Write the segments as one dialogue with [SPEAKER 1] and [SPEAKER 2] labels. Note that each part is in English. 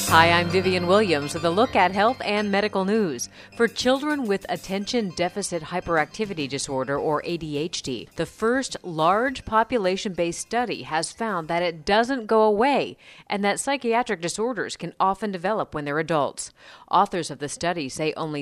[SPEAKER 1] Hi, I'm Vivian Williams with a look at health and medical news. For children with attention deficit hyperactivity disorder, or ADHD, the first large population-based study has found that it doesn't go away and that psychiatric disorders can often develop when they're adults. Authors of the study say only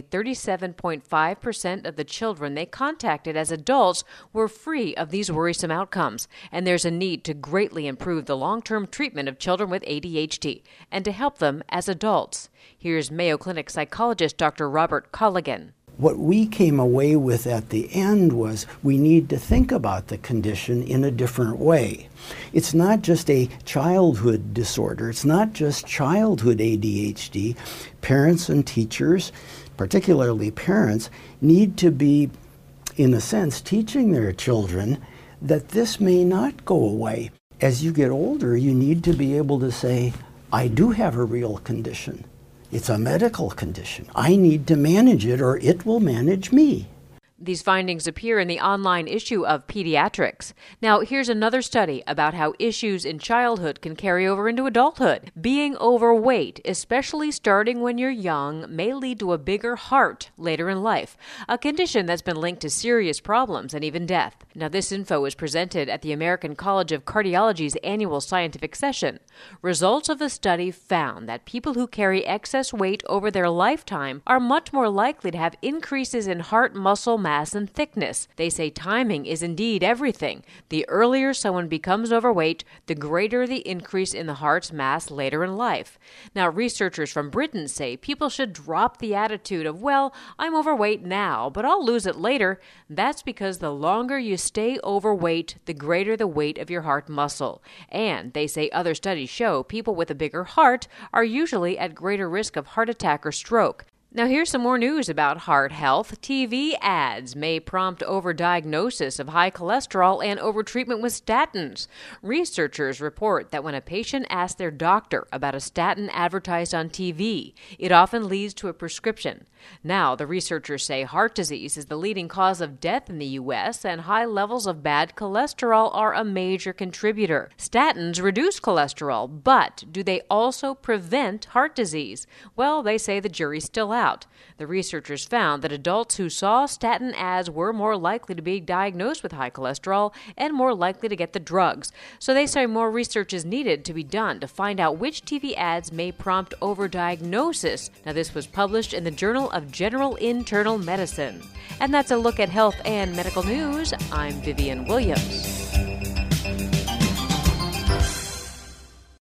[SPEAKER 1] 37.5% of the children they contacted as adults were free of these worrisome outcomes, and there's a need to greatly improve the long-term treatment of children with ADHD and to help them as adults. Here's Mayo Clinic psychologist Dr. Robert Colligan.
[SPEAKER 2] What we came away with at the end was we need to think about the condition in a different way. It's not just a childhood disorder. It's not just childhood ADHD. Parents and teachers, particularly parents, need to be, in a sense, teaching their children that this may not go away. As you get older, you need to be able to say, I do have a real condition. It's a medical condition. I need to manage it or it will manage me.
[SPEAKER 1] These findings appear in the online issue of Pediatrics. Now, here's another study about how issues in childhood can carry over into adulthood. Being overweight, especially starting when you're young, may lead to a bigger heart later in life, a condition that's been linked to serious problems and even death. Now, this info was presented at the American College of Cardiology's annual scientific session. Results of the study found that people who carry excess weight over their lifetime are much more likely to have increases in heart muscle mass and thickness. They say timing is indeed everything. The earlier someone becomes overweight, the greater the increase in the heart's mass later in life. Now, researchers from Britain say people should drop the attitude of, well, I'm overweight now, but I'll lose it later. That's because the longer you stay overweight, the greater the weight of your heart muscle. And they say other studies show people with a bigger heart are usually at greater risk of heart attack or stroke. Now, here's some more news about heart health. TV ads may prompt overdiagnosis of high cholesterol and overtreatment with statins. Researchers report that when a patient asks their doctor about a statin advertised on TV, it often leads to a prescription. Now, the researchers say heart disease is the leading cause of death in the U.S., and high levels of bad cholesterol are a major contributor. Statins reduce cholesterol, but do they also prevent heart disease? Well, they say the jury's still out. The researchers found that adults who saw statin ads were more likely to be diagnosed with high cholesterol and more likely to get the drugs. So they say more research is needed to be done to find out which TV ads may prompt overdiagnosis. Now, this was published in the Journal of General Internal Medicine. And that's a look at health and medical news. I'm Vivian Williams.